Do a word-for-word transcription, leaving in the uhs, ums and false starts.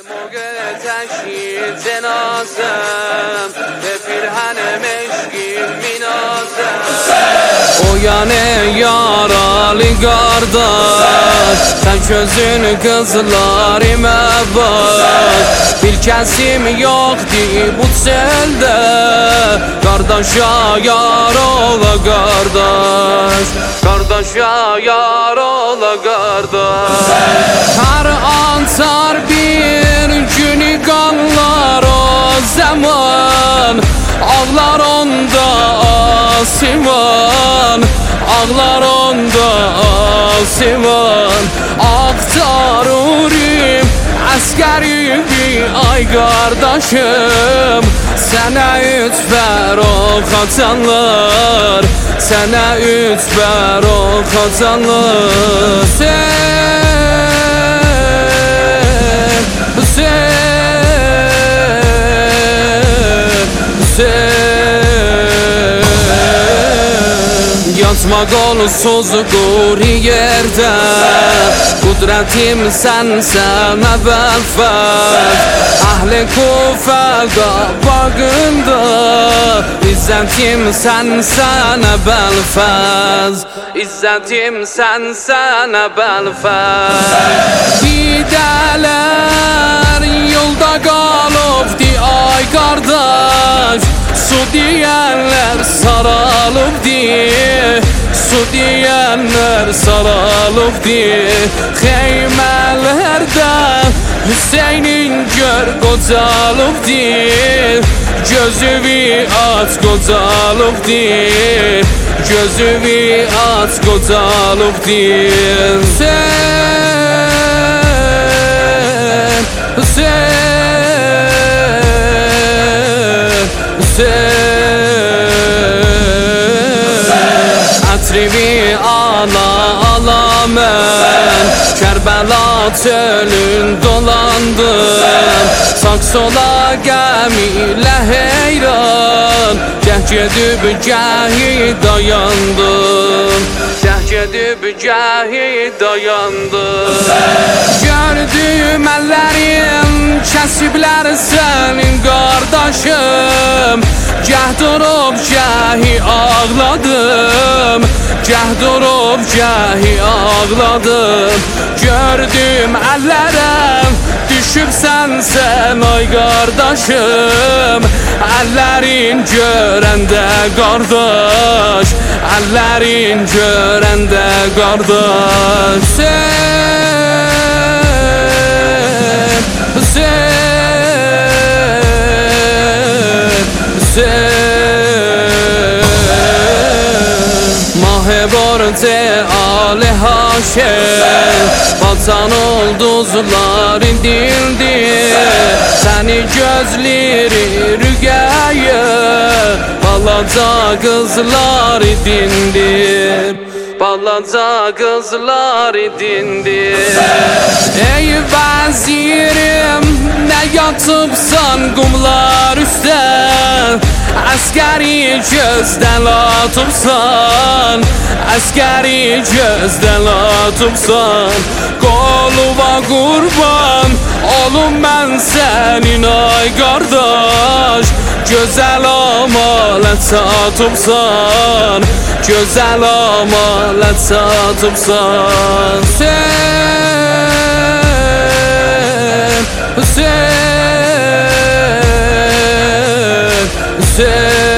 موقع تشییع جنازم به پیرهن مشکین مینازم Uyanı yaralı qardaş, sən gözün qızlarıma bak. Bir kəsim yoxdur bu çöldə, qardaşa yar ola qardaş, qardaşa yar ola qardaş. Hər an çar bir günü qanlar o zaman, ağlar onda asiman, ağlar onda asiman. Aktarurim əskəribi ay qardaşım, sənə üç bər oxacanlar, sənə üç bər oxacanlar. Sen, sen, sen Yatma qolsuz quri yerdə, qudretim sənsən əvvəlfəz. Əhli Kufədə bağında, İzzətim sənsən əvvəlfəz, İzzətim sənsən əvvəlfəz. Gidələr yolda qalıbdı ay qardaş, su deyənlər saralıbdı, su deyənlər saralıbdı. Xeymələrdə Hüseynin gör qocalıbdı, gözüvi aç qocalıbdı, gözüvi aç qocalıbdı. Sen, sen, Ətrivi ala ala mən Kərbəla çölün dolandım, sağ sola gəmilə heyran, gəh gedib gəhi dayandım, gəh gedib gəhi dayandım. Gördüm əllərim kəsiblər sənin qardaşım, gəh durub gəhi ağladım, gəh durub gəhi ağladım. Gördüm əllərəm düşübsən sən ay qardaşım, əllərin görəndə qardaş, əllərin görəndə qardaş. Sen, sen, sen Mahborte Ali Haşem, Batan ulduzlar indildi, səni gözləri rüyaya, balaca qızlar idindir, balaca qızlar idindir. Ey vəzirim, nə yatıbsan qumlar üstə, əskəri gözdən atıbsan, əskəri gözdən atıbsan. Qoluma qurban olum mən sənin ay qardaş, gözəl amalət satıbsan, gözəl amalət satıbsan. Sen, sen, sen